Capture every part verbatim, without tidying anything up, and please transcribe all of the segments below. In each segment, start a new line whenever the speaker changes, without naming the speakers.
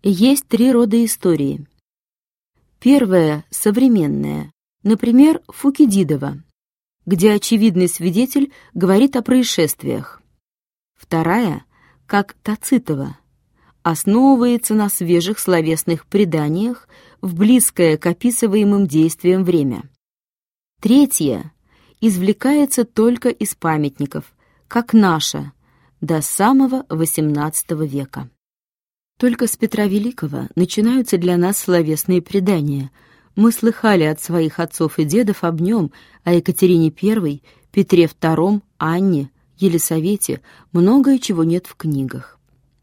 Есть три рода истории. Первая — современная, например, Фукидидова, где очевидный свидетель говорит о происшествиях. Вторая, как Тацитова, основывается на свежих словесных преданиях в близкое к описываемым действиям время. Третья извлекается только из памятников, как наша, до самого восемнадцатого века. Только с Петра Великого начинаются для нас словесные предания. Мы слыхали от своих отцов и дедов об нем, о Екатерине Первой, Петре Втором, Анне, Елисавете, многое, чего нет в книгах.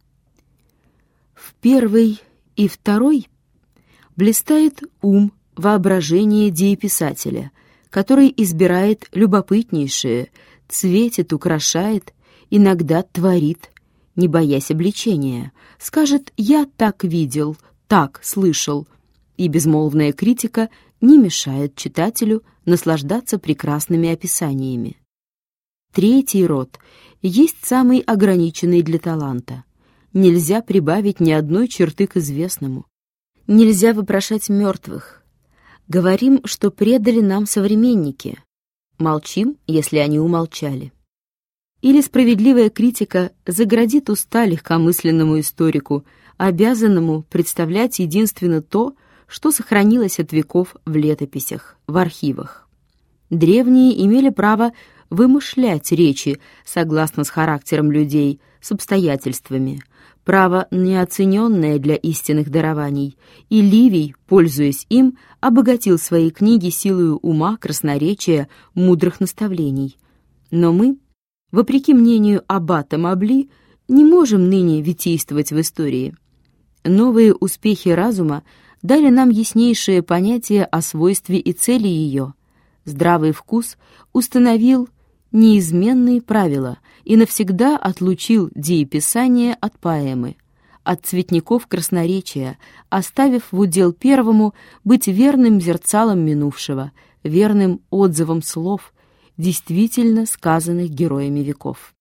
В первой и второй блистает ум, воображение дееписателя, который избирает любопытнейшее, цветит, украшает, иногда творит, не боясь обличения, скажет «я так видел, так слышал», и безмолвная критика не мешает читателю наслаждаться прекрасными описаниями. Третий род есть самый ограниченный для таланта. Нельзя прибавить ни одной черты к известному. Нельзя вопрошать мертвых. Говорим, что предали нам современники. Молчим, если они умолчали. Или справедливая критика заградит уста легкомысленному историку, обязанному представлять единственно то, что сохранилось от веков в летописях, в архивах. Древние имели право вымышлять речи согласно с характером людей, с обстоятельствами, право неоцененное для истинных дарований, и Ливий, пользуясь им, обогатил свои книги силою ума, красноречия, мудрых наставлений. Но мы, вопреки мнению аббата Мабли, не можем ныне витийствовать в истории. Новые успехи разума дали нам яснейшее понятие о свойстве и цели ее. Здравый вкус установил неизменные правила и навсегда отлучил дееписание от поэмы, от цветников красноречия, оставив в удел первому быть верным зерцалом минувшего, верным отзывом слов, действительно сказанных героями веков.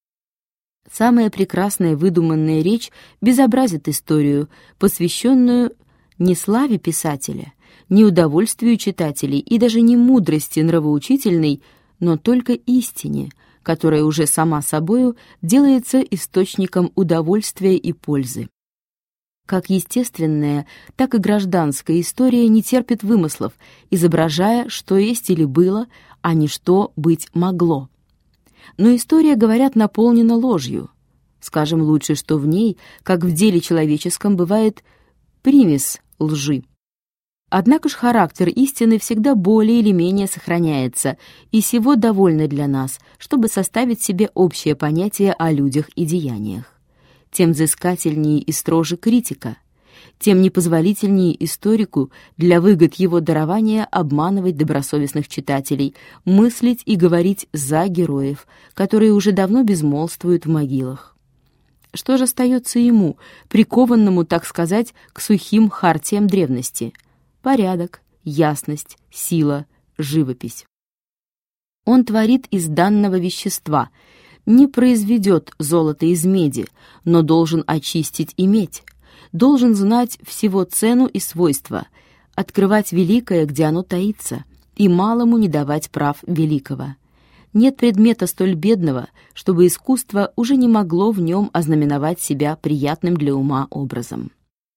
Самая прекрасная выдуманная речь безобразит историю, посвященную не славе писателя, не удовольствию читателей и даже не мудрости нравоучительной, но только истине, которая уже сама собою делается источником удовольствия и пользы. Как естественная, так и гражданская история не терпит вымыслов, изображая, что есть или было, а не что быть могло. Но история, говорят, наполнена ложью. Скажем лучше, что в ней, как в деле человеческом, бывает примесь лжи. Однако ж характер истины всегда более или менее сохраняется, и сего довольно для нас, чтобы составить себе общее понятие о людях и деяниях. Тем взыскательнее и строже критика, тем непозволительнее историку для выгод его дарования обманывать добросовестных читателей, мыслить и говорить за героев, которые уже давно безмолвствуют в могилах. Что же остается ему, прикованному, так сказать, к сухим хартиям древности? Порядок, ясность, сила, живопись. Он творит из данного вещества, не произведет золото из меди, но должен очистить и медь, должен знать всего цену и свойства, открывать великое, где оно таится, и малому не давать прав великого. Нет предмета столь бедного, чтобы искусство уже не могло в нем ознаменовать себя приятным для ума образом.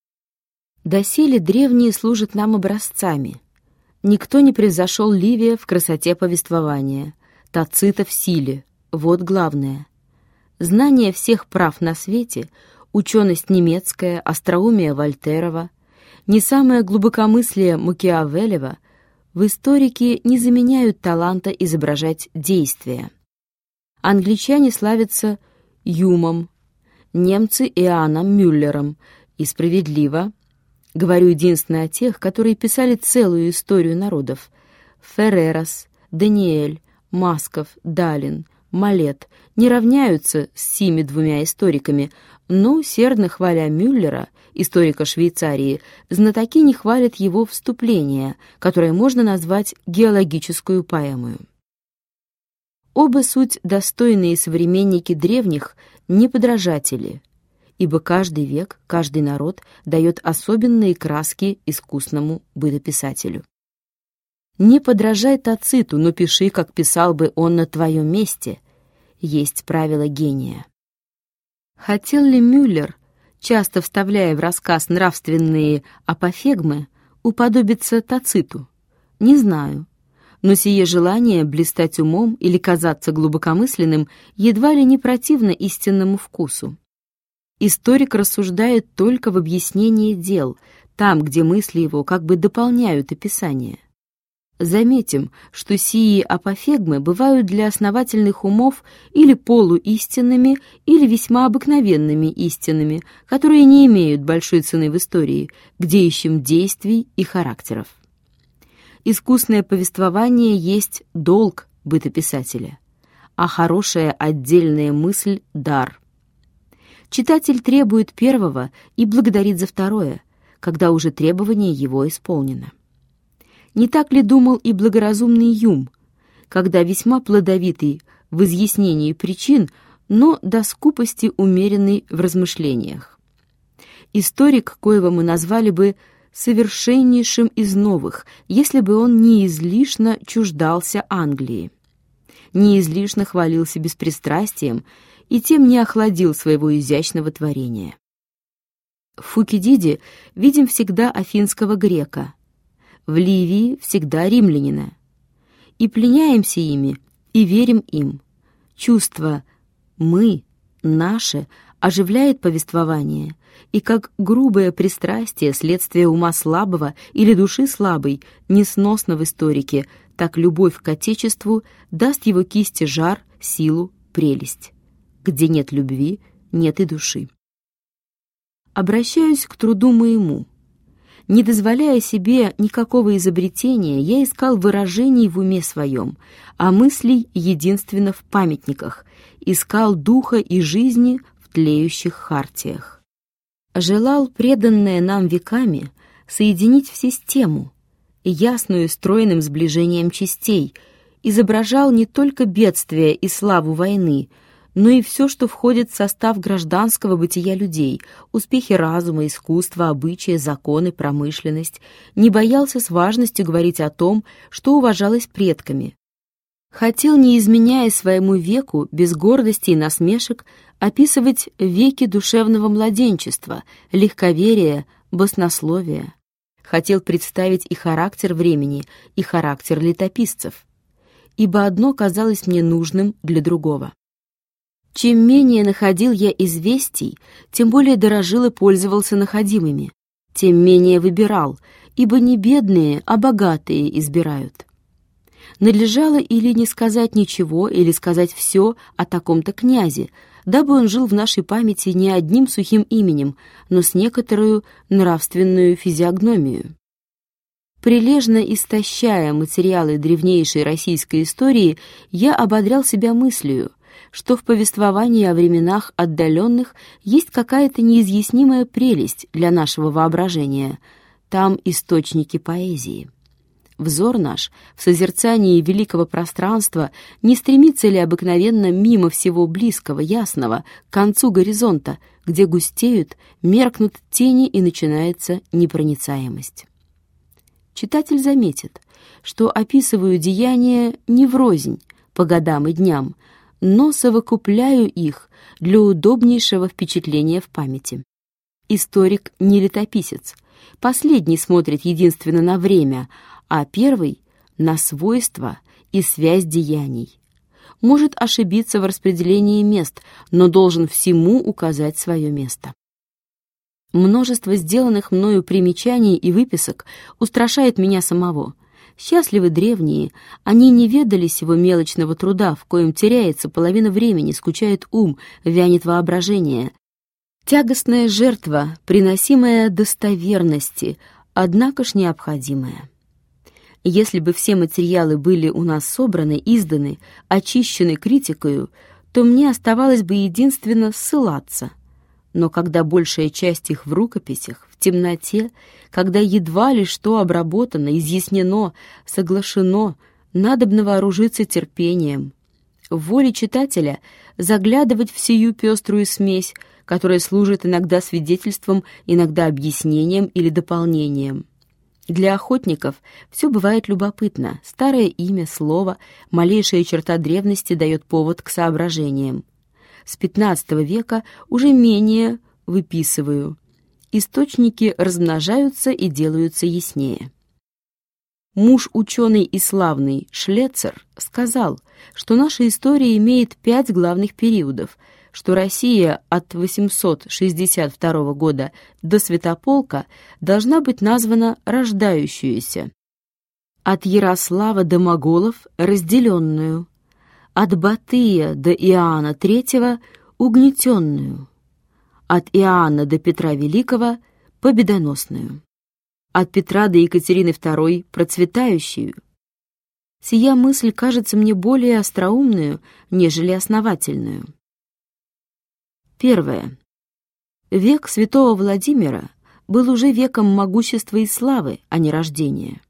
Доселе древние служат нам образцами. Никто не превзошел Ливия в красоте повествования, Тацита в силе. Вот главное. Знание всех прав на свете, ученость немецкая, остроумие Вольтерова, не самое глубокомыслие Макиавеллева в историке не заменяют таланта изображать действия. Англичане славятся Юмом, немцы Иоанном Мюллером, и справедливо. Говорю единственно о тех, которые писали целую историю народов. Феррерас, Даниэль, Масков, Далин, Малет не равняются с сими двумя историками, но, усердно хваля Мюллера, историка Швейцарии, знатоки не хвалят его вступление, которое можно назвать геологическую поэмою. Оба суть достойные современники древних, не подражатели, ибо каждый век, каждый народ дает особенные краски искусному бытописателю. Не подражай Тациту, но пиши, как писал бы он на твоем месте, есть правило гения. Хотел ли Мюллер, часто вставляя в рассказ нравственные апофегмы, уподобиться Тациту? Не знаю. Но сие желание блистать умом или казаться глубокомысленным едва ли не противно истинному вкусу. Историк рассуждает только в объяснении дел, там, где мысли его как бы дополняют описание. Заметим, что сии апофегмы бывают для основательных умов или полуистинными, или весьма обыкновенными истинами, которые не имеют большой цены в истории, где ищем действий и характеров. Искусное повествование есть долг бытописателя, а хорошая отдельная мысль — дар. Читатель требует первого и благодарит за второе, когда уже требование его исполнено. Не так ли думал и благоразумный Юм, когда весьма плодовитый в изъяснении причин, но до скупости умеренный в размышлениях? Историк, коего мы назвали бы совершеннейшим из новых, если бы он не излишне чуждался Англии, не излишне хвалился беспристрастием и тем не охладил своего изящного творения. В Фукидиде видим всегда афинского грека, в Ливии всегда римлянина. И пленяемся ими, и верим им. Чувство «мы», «наше» оживляет повествование, и как грубое пристрастие, следствие ума слабого или души слабой, несносно в историке, так любовь к Отечеству даст его кисти жар, силу, прелесть. Где нет любви, нет и души. Обращаюсь к труду моему. Не дозволяя себе никакого изобретения, я искал выражений в уме своем, а мыслей единственно в памятниках, искал духа и жизни в тлеющих хартиях. Желал, преданное нам веками, соединить в систему, ясную стройным сближением частей, изображал не только бедствия и славу войны, но и все, что входит в состав гражданского бытия людей, успехи разума, искусства, обычаи, законы, промышленность, не боялся с важностью говорить о том, что уважалось предками. Хотел, не изменяя своему веку, без гордости и насмешек, описывать веки душевного младенчества, легковерия, баснословия. Хотел представить и характер времени, и характер летописцев, ибо одно казалось мне нужным для другого. Чем менее находил я известий, тем более дорожил и пользовался находимыми, тем менее выбирал, ибо не бедные, а богатые избирают. Надлежало или не сказать ничего, или сказать все о таком-то князе, дабы он жил в нашей памяти не одним сухим именем, но с некоторую нравственную физиогномию. Прилежно истощая материалы древнейшей российской истории, я ободрял себя мыслью, что в повествовании о временах отдаленных есть какая-то неизъяснимая прелесть для нашего воображения. Там источники поэзии. Взор наш в созерцании великого пространства не стремится ли обыкновенно мимо всего близкого, ясного, к концу горизонта, где густеют, меркнут тени и начинается непроницаемость. Читатель заметит, что описываю деяния не врознь, по годам и дням, но совокупляю их для удобнейшего впечатления в памяти. Историк не летописец. Последний смотрит единственно на время, а первый — на свойства и связь деяний. Может ошибиться в распределении мест, но должен всему указать свое место. Множество сделанных мною примечаний и выписок устрашает меня самого. Счастливы древние, они не ведали сего мелочного труда, в коем теряется половина времени, скучает ум, вянет воображение. Тягостная жертва, приносимая достоверности, однако ж необходимая. Если бы все материалы были у нас собраны, изданы, очищены критикою, то мне оставалось бы единственно ссылаться. Но когда большая часть их в рукописях, в темноте, когда едва ли что обработано, изъяснено, соглашено, надобно вооружиться терпением. в воле читателя заглядывать в сию пеструю смесь, которая служит иногда свидетельством, иногда объяснением или дополнением. Для охотников все бывает любопытно. Старое имя, слово, малейшая черта древности дает повод к соображениям. С пятнадцатого века уже менее выписываю. Источники размножаются и делаются яснее. Муж ученый и славный Шлецер сказал, что наша история имеет пять главных периодов, что Россия от восемьсот шестьдесят второго года до Святополка должна быть названа рождающуюся, от Ярослава до Моголов разделенную, от Батыя до Иоанна Третьего угнетенную, от Иоанна до Петра Великого победоносную, от Петра до Екатерины Второй процветающую. Сия мысль кажется мне более остроумную, нежели основательную. Первое. Век святого Владимира был уже веком могущества и славы, а не рождения.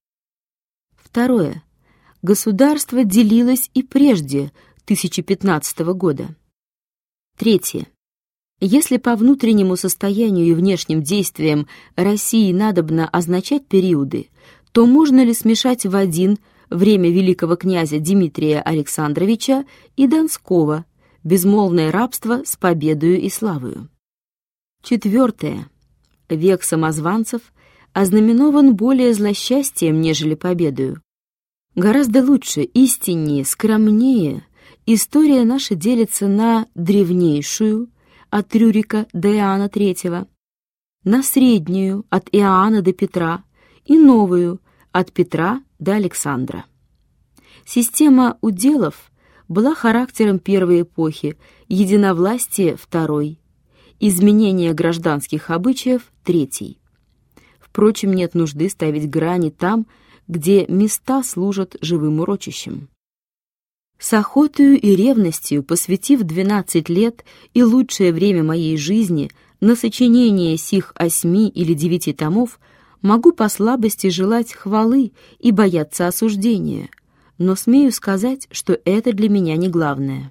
Второе. Государство делилось и прежде тысяча пятнадцатого года. Третье. Если по внутреннему состоянию и внешним действиям России надобно означать периоды, то можно ли смешать в один время великого князя Дмитрия Александровича и Донского, безмолвное рабство с победою и славою? Четвертое. Век самозванцев ознаменован более злосчастьем, нежели победою. Гораздо лучше, истиннее, скромнее история наша делится на древнейшую, от Рюрика до Иоанна Третьего, на среднюю, от Иоанна до Петра, и новую, от Петра до Александра. Система уделов была характером первой эпохи, единовластие второй, изменение гражданских обычаев третий. Впрочем, нет нужды ставить грани там, где места служат живым урочищем. С охотою и ревностью, посвятив двенадцать лет и лучшее время моей жизни на сочинение сих осьми или девяти томов, могу по слабости желать хвалы и бояться осуждения, но смею сказать, что это для меня не главное.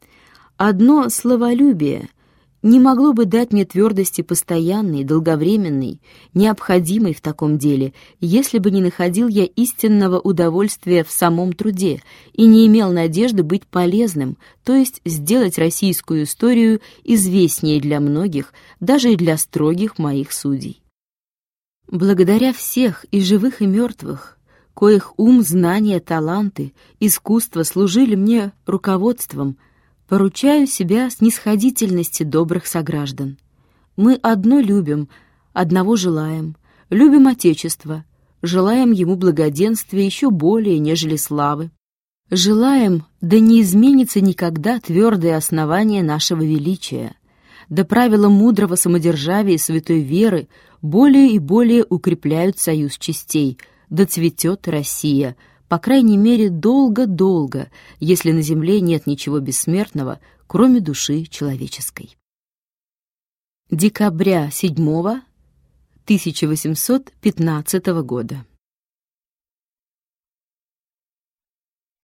Одно словолюбие не могло бы дать мне твердости постоянной, долговременной, необходимой в таком деле, если бы не находил я истинного удовольствия в самом труде и не имел надежды быть полезным, то есть сделать российскую историю известнее для многих, даже и для строгих моих судей. Благодаря всех, и живых, и мертвых, коих ум, знания, таланты, искусство служили мне руководством, поручаю себя снисходительности добрых сограждан. Мы одно любим, одного желаем, любим Отечество, желаем ему благоденствия еще более, нежели славы. Желаем, да не изменится никогда твердое основание нашего величия, да правила мудрого самодержавия и святой веры более и более укрепляют союз частей, да цветет Россия, по крайней мере, долго-долго, если на земле нет ничего бессмертного, кроме души человеческой. Декабря седьмого тысяча восемьсот пятнадцатого года.